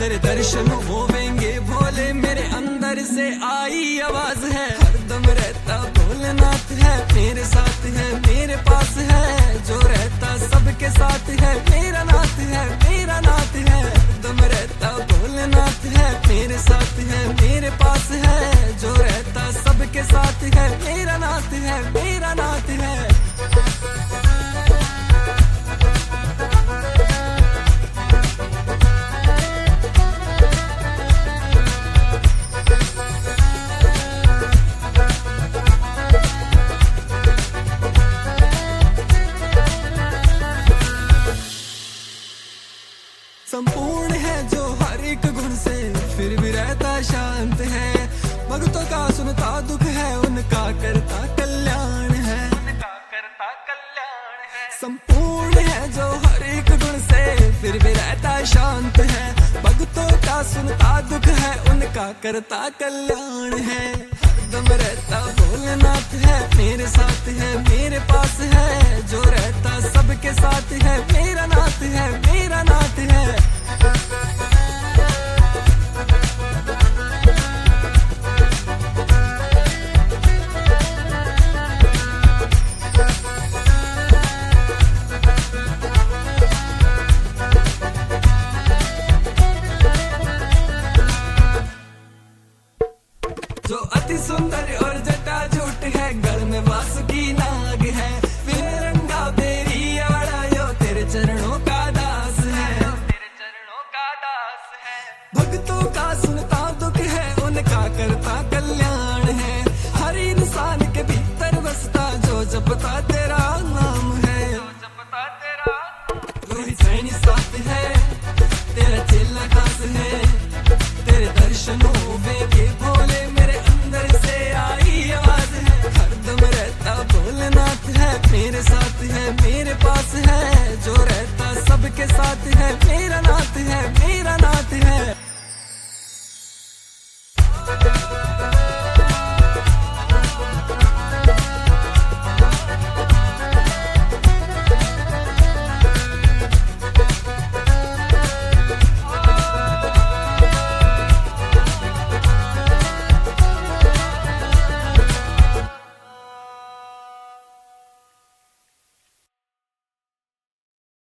तेरे दर्शन होवेंगे भोले, मेरे अंदर से आई आवाज है, हरदम रहता भोलेनाथ है, मेरे साथ है, मेरे पास है, जो रहता सबके साथ है, मेरा नाथ है, मेरा नाथ है, हरदम रहता भोलेनाथ है, मेरे साथ है, मेरे पास है, जो रहता सबके साथ है, मेरा नाथ है, मेरा नाथ है। संपूर्ण है जो हर एक गुण से, फिर भी रहता शांत है, भक्तों का सुनता दुख है, उनका करता कल्याण है, उनका करता कल्याण है। संपूर्ण है जो हर एक गुण से, फिर भी रहता शांत है, भक्तों का सुनता दुख है, उनका करता कल्याण है, हरदम रहता भोलेनाथ है, मेरे साथ है, मेरे पास है, जो रहता सबके साथ है, मेरा नाथ है, मेरा नाथ है। जो अति सुंदर और जटाजूट है, गल में वासुकी नाग है, विरंगा तेरी आड़ायो, तेरे चरणों का दास है, तेरे चरणों का दास है, भक्तों का सुनता दुख है, उनका करता कल्याण है, हर इंसान के भीतर बसता जो जपता तेरा नाम है, जो जपता तेरा, रोहित सैनी साथ है, तेरा चेला खास है, तेरे दर्शन होवेंगे भोले, मेरे अंदर से आई आवाज है, हरदम रहता भोलेनाथ है, मेरे साथ है, मेरे पास है, जो रहता सबके साथ है, मेरा